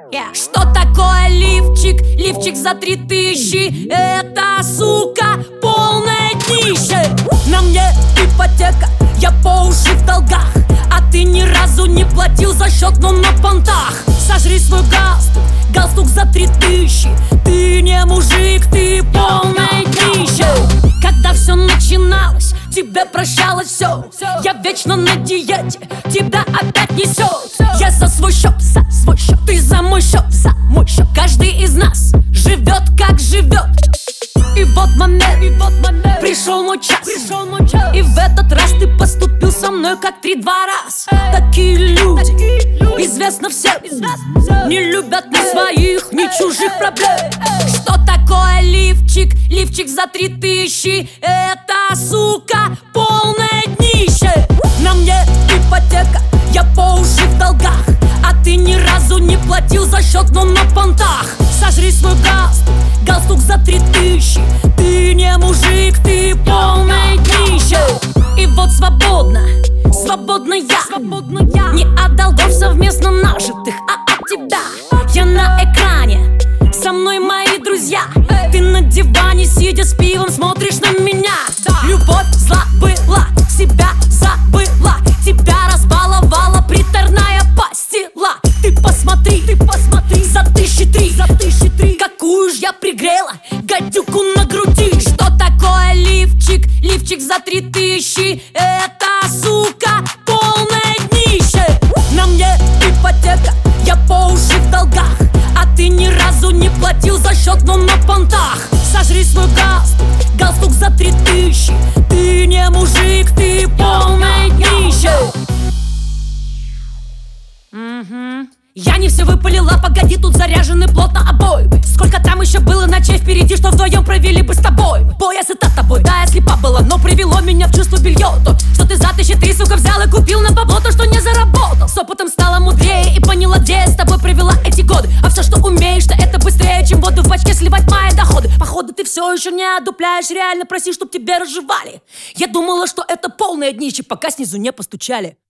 Что такое лифчик? Лифчик за 3000. Это, сука, полное днище. На мне ипотека, я по уши в долгах, а ты ни разу не платил за счет, но на понтах. Сожри свой галстук, галстук за 3000. Ты не мужик, ты полное днище. Когда все начиналось, тебе прощалось все. Я вечно на диете, тебя опять несет. Я за свой счет, ты за мой счет, Каждый из нас живет как живет. И вот момент, пришел мой час. И в этот раз ты поступил со мной как 3-2 раз. Такие люди, известно всем, не любят ни своих, ни чужих проблем. Что такое лифчик? Лифчик за 3000. Это, сука, полное днище. На мне ипотека, я по уши в долгах, а ты ни разу не платил за счет, но на понтах. Сожри свой галстук, галстук за 3000. Ты не мужик, ты полное днище. И вот свободно я, не от долгов совместно нажитых, а от тебя. Я на экране, со мной мои друзья. Ты на диване, сидя с пивом, смотришь на меня. Любовь зла была, себя забыла, тебя разбаловала приторная пастила. Ты посмотри, за 1003, какую ж я пригрела гадюку на груди. Что такое лифчик? Лифчик за 3000. Это, сука, полное днище. На мне ипотека, я по уши в долгах, а ты ни разу не платил за счет, но на понтах. Сожри свой галстук, галстук за 3000. Ты не мужик, ты полное днище. Я не все выпалила, погоди, тут заряжены плотно обои. Сколько там еще было ночей впереди, что вдвоем провели бы с тобой. Пояс это тобой, да, я слепа была, но привело меня в чувство белье. То, что ты за 1003, сука, взял и купил на бабло, то, что не заработал. С опытом стала мудрее и поняла, где я с тобой провела эти годы. А все, что умеешь, то это быстрее, чем воду в бачке сливать мои доходы. Походу ты все еще не одупляешь, реально проси, чтоб тебе разжевали. Я думала, что это полное днище, пока снизу не постучали.